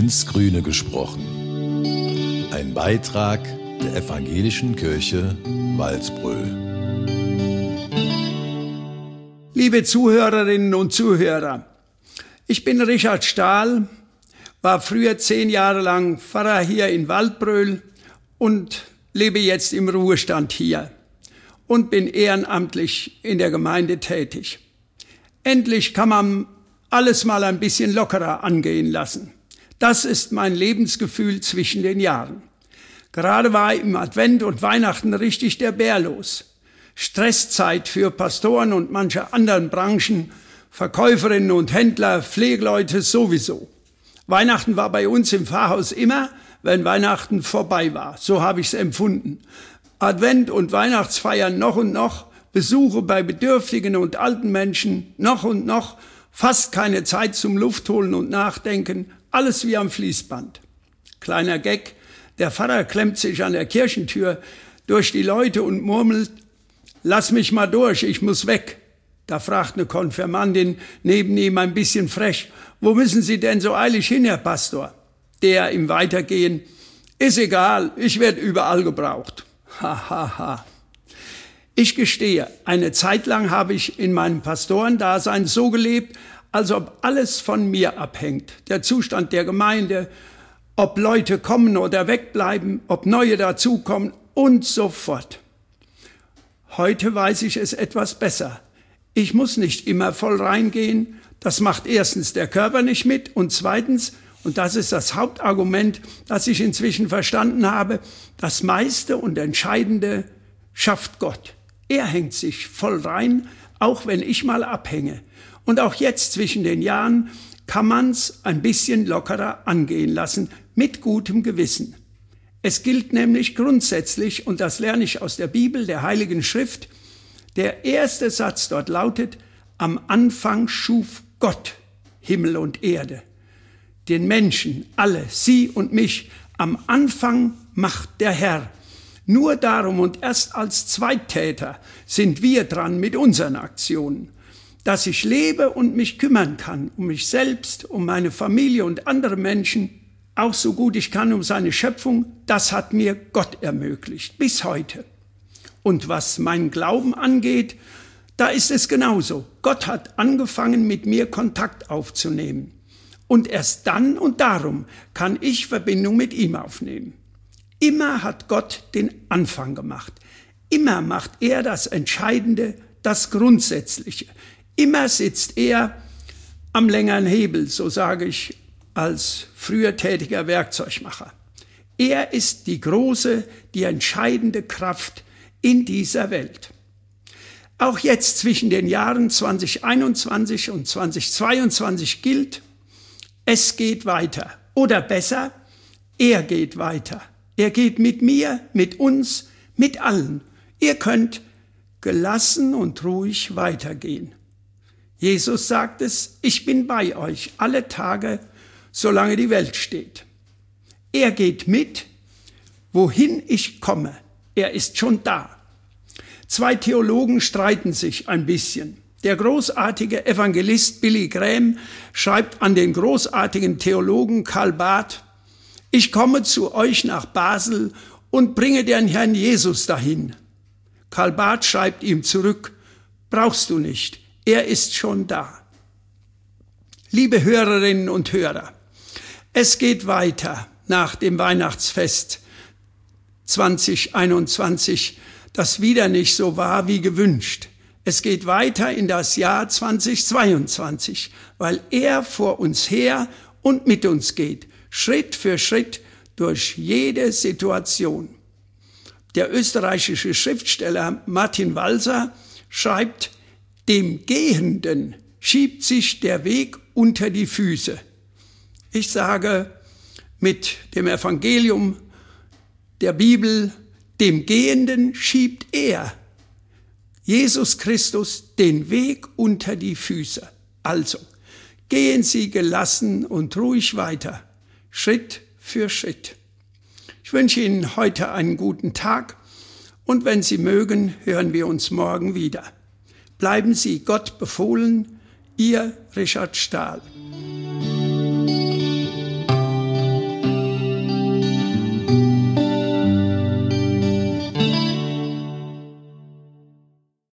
ins Grüne gesprochen. Ein Beitrag der Evangelischen Kirche Walsbröl. Liebe Zuhörerinnen und Zuhörer, ich bin Richard Stahl, war früher 10 Jahre lang Pfarrer hier in Waldbröl und lebe jetzt im Ruhestand hier und bin ehrenamtlich in der Gemeinde tätig. Endlich kann man alles mal ein bisschen lockerer angehen lassen. Das ist mein Lebensgefühl zwischen den Jahren. Gerade war im Advent und Weihnachten richtig der Bär los. Stresszeit für Pastoren und manche anderen Branchen, Verkäuferinnen und Händler, Pflegeleute sowieso. Weihnachten war bei uns im Pfarrhaus immer, wenn Weihnachten vorbei war. So habe ich es empfunden. Advent und Weihnachtsfeiern noch und noch, Besuche bei bedürftigen und alten Menschen noch und noch, fast keine Zeit zum Luftholen und Nachdenken, alles wie am Fließband. Kleiner Gag, der Pfarrer klemmt sich an der Kirchentür durch die Leute und murmelt: Lass mich mal durch, ich muss weg. Da fragt eine Konfirmandin neben ihm ein bisschen frech: Wo müssen Sie denn so eilig hin, Herr Pastor? Der im Weitergehen: Ist egal, ich werde überall gebraucht. Ha, ha, ha. Ich gestehe, eine Zeit lang habe ich in meinem Pastorendasein so gelebt, als ob alles von mir abhängt. Der Zustand der Gemeinde, ob Leute kommen oder wegbleiben, ob neue dazukommen und so fort. Heute weiß ich es etwas besser. Ich muss nicht immer voll reingehen. Das macht erstens der Körper nicht mit und zweitens, und das ist das Hauptargument, das ich inzwischen verstanden habe, das meiste und Entscheidende schafft Gott. Er hängt sich voll rein, auch wenn ich mal abhänge. Und auch jetzt zwischen den Jahren kann man's ein bisschen lockerer angehen lassen, mit gutem Gewissen. Es gilt nämlich grundsätzlich, und das lerne ich aus der Bibel, der Heiligen Schrift, der erste Satz dort lautet: Am Anfang schuf Gott Himmel und Erde. Den Menschen, alle, Sie und mich, am Anfang macht der Herr. Nur darum und erst als Zweittäter sind wir dran mit unseren Aktionen. Dass ich lebe und mich kümmern kann, um mich selbst, um meine Familie und andere Menschen, auch so gut ich kann um seine Schöpfung, das hat mir Gott ermöglicht, bis heute. Und was meinen Glauben angeht, da ist es genauso. Gott hat angefangen, mit mir Kontakt aufzunehmen. Und erst dann und darum kann ich Verbindung mit ihm aufnehmen. Immer hat Gott den Anfang gemacht. Immer macht er das Entscheidende, das Grundsätzliche. Immer sitzt er am längeren Hebel, so sage ich als früher tätiger Werkzeugmacher. Er ist die große, die entscheidende Kraft in dieser Welt. Auch jetzt zwischen den Jahren 2021 und 2022 gilt: Es geht weiter. Oder besser, er geht weiter. Er geht mit mir, mit uns, mit allen. Ihr könnt gelassen und ruhig weitergehen. Jesus sagt es: Ich bin bei euch alle Tage, solange die Welt steht. Er geht mit, wohin ich komme. Er ist schon da. 2 Theologen streiten sich ein bisschen. Der großartige Evangelist Billy Graham schreibt an den großartigen Theologen Karl Barth: Ich komme zu euch nach Basel und bringe den Herrn Jesus dahin. Karl Barth schreibt ihm zurück: Brauchst du nicht, er ist schon da. Liebe Hörerinnen und Hörer, es geht weiter nach dem Weihnachtsfest 2021, das wieder nicht so war wie gewünscht. Es geht weiter in das Jahr 2022, weil er vor uns her und mit uns geht, Schritt für Schritt durch jede Situation. Der österreichische Schriftsteller Martin Walser schreibt: Dem Gehenden schiebt sich der Weg unter die Füße. Ich sage mit dem Evangelium der Bibel: Dem Gehenden schiebt er, Jesus Christus, den Weg unter die Füße. Also, gehen Sie gelassen und ruhig weiter, Schritt für Schritt. Ich wünsche Ihnen heute einen guten Tag und wenn Sie mögen, hören wir uns morgen wieder. Bleiben Sie Gott befohlen, Ihr Richard Stahl.